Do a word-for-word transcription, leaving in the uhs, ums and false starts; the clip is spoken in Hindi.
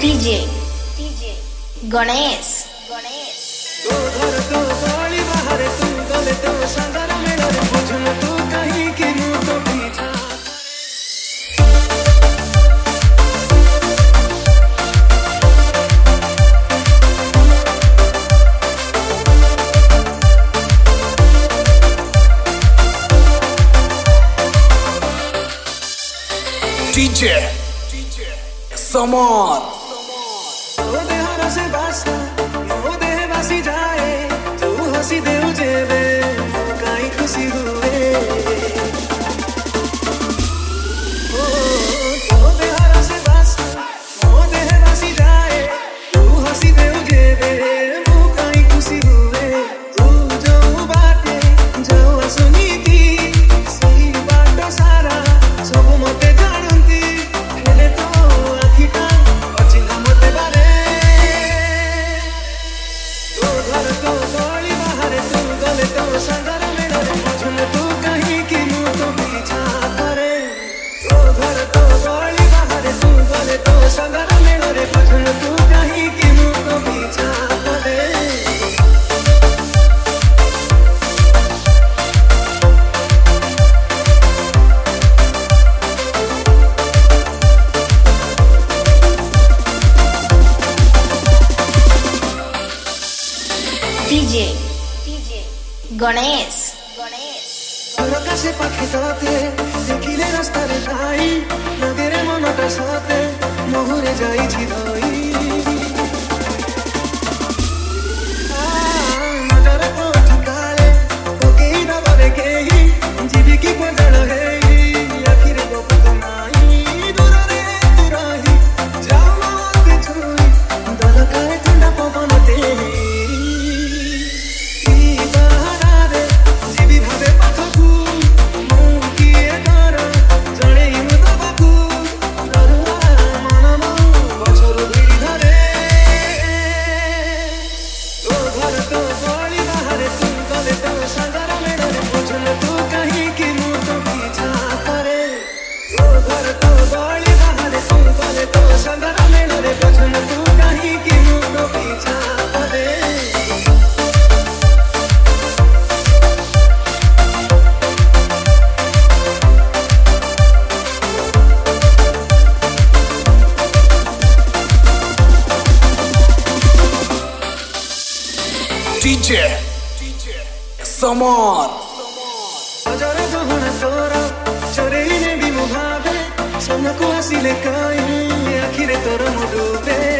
डीजे डीजे गणेश गणेश तो घर तो गाली बाहर तू गले तो संगर मेरे बुझन तू कहीं की मुंह तो पीछा डीजे समर ओ देहरा से बासा ओ देह बासी जाए तू हंसी दे जेबे काई खुशी हुए ओ ओ देहरा से बासा ओ देह बासी जाए तू हंसी दे जेबे काई खुशी हुए तू जो बाटे जो सुनीती सही बात सारा सब मते जानती हेले तो आखिटा अचिन्ह मते बारे तो घर तो गाली बाहर तू गले तो संगर मेरे बुझन तू कहीं की मुंह तो पीछा करे तो घर तो गाली बाहर तू गले तो संगर मेरे बुझन तू कहीं की मुंह तो पीछा करे डीजे डीजे गणेश गणेश झरका से पाखे ताते देखिले रास्ता रे ताई नगरे मनटा साथे मोहरे जाई छि धई आ नजर को ठिकाले ओके दबारे केही जीवी की पडल हेई आखिर गोपत नाई दूर रे तू रही जाओ मते छुई दलकाए ठंडा पवन तेही डीजे समर हजार गहना तोरा चोरे ने भी मुभावे सोना को हसीले काई आखिरे तोर मुडुबे